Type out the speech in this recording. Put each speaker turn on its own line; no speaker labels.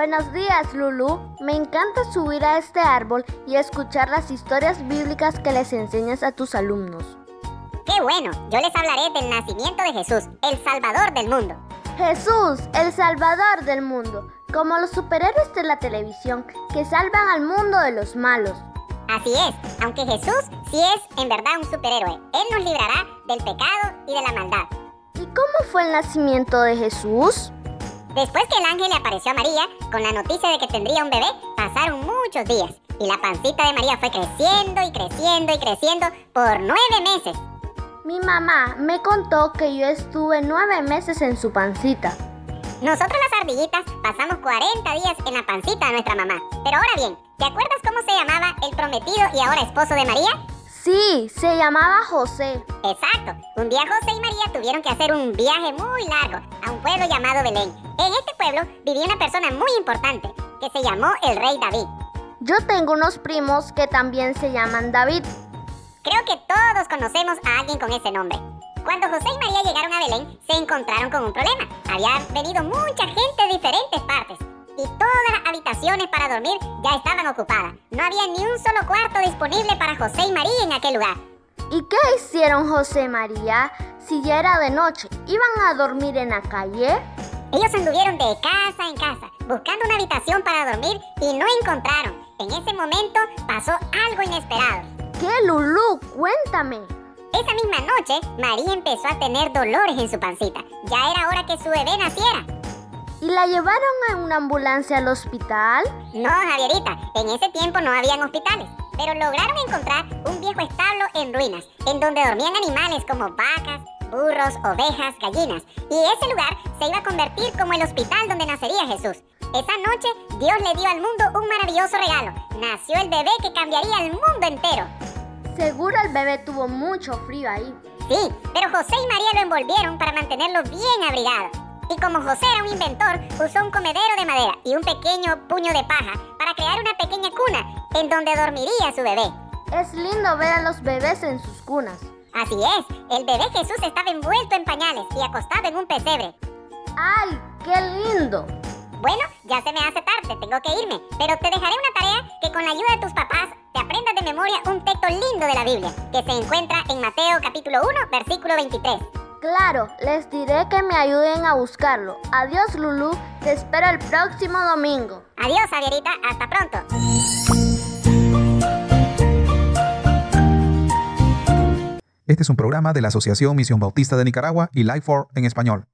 Buenos días, Lulu. Me encanta subir a este árbol y escuchar las historias bíblicas que les enseñas a tus alumnos.
¡Qué bueno! Yo les hablaré del nacimiento de Jesús, el Salvador del mundo.
Jesús, el Salvador del mundo, como los superhéroes de la televisión que salvan al mundo de los malos.
Así es, aunque Jesús sí es en verdad un superhéroe, Él nos librará del pecado y de la maldad.
¿Y cómo fue el nacimiento de Jesús?
Después que el ángel le apareció a María con la noticia de que tendría un bebé, pasaron muchos días y la pancita de María fue creciendo y creciendo y creciendo por 9 meses.
Mi mamá me contó que yo estuve 9 meses en su pancita.
Nosotros las ardillitas pasamos 40 días en la pancita de nuestra mamá. Pero ahora bien, ¿te acuerdas cómo se llamaba el prometido y ahora esposo de María?
Sí, se llamaba José.
Exacto. Un día José y María tuvieron que hacer un viaje muy largo a un pueblo llamado Belén. En este pueblo vivía una persona muy importante que se llamó el rey David.
Yo tengo unos primos que también se llaman David.
Creo que todos conocemos a alguien con ese nombre. Cuando José y María llegaron a Belén, se encontraron con un problema. Había venido mucha gente de diferentes partes y todas las habitaciones para dormir ya estaban ocupadas. No había ni un solo cuarto disponible para José y María en aquel lugar.
¿Y qué hicieron José y María si ya era de noche? ¿Iban a dormir en la calle?
Ellos anduvieron de casa en casa buscando una habitación para dormir y no encontraron. En ese momento pasó algo inesperado.
¿Qué, Lulú? Cuéntame.
Esa misma noche, María empezó a tener dolores en su pancita. Ya era hora que su bebé naciera.
¿Y la llevaron en una ambulancia al hospital?
No, Javierita, en ese tiempo no habían hospitales, pero lograron encontrar un viejo establo en ruinas, en donde dormían animales como vacas, burros, ovejas, gallinas. Y ese lugar se iba a convertir como el hospital donde nacería Jesús. Esa noche, Dios le dio al mundo un maravilloso regalo. Nació el bebé que cambiaría el mundo entero.
Seguro el bebé tuvo mucho frío ahí.
Sí, pero José y María lo envolvieron para mantenerlo bien abrigado. Y como José era un inventor, usó un comedero de madera y un pequeño puño de paja para crear una pequeña cuna en donde dormiría su bebé.
Es lindo ver a los bebés en sus cunas.
Así es, el bebé Jesús estaba envuelto en pañales y acostado en un pesebre.
¡Ay, qué lindo!
Bueno, ya se me hace tarde, tengo que irme, pero te dejaré una tarea que con la ayuda de tus papás te aprendas de memoria un texto lindo de la Biblia, que se encuentra en Mateo capítulo 1, versículo 23.
Claro, les diré que me ayuden a buscarlo. Adiós, Lulú, te espero el próximo domingo.
Adiós, Javierita, hasta pronto.
Este es un programa de la Asociación Misión Bautista de Nicaragua y Life4 en español.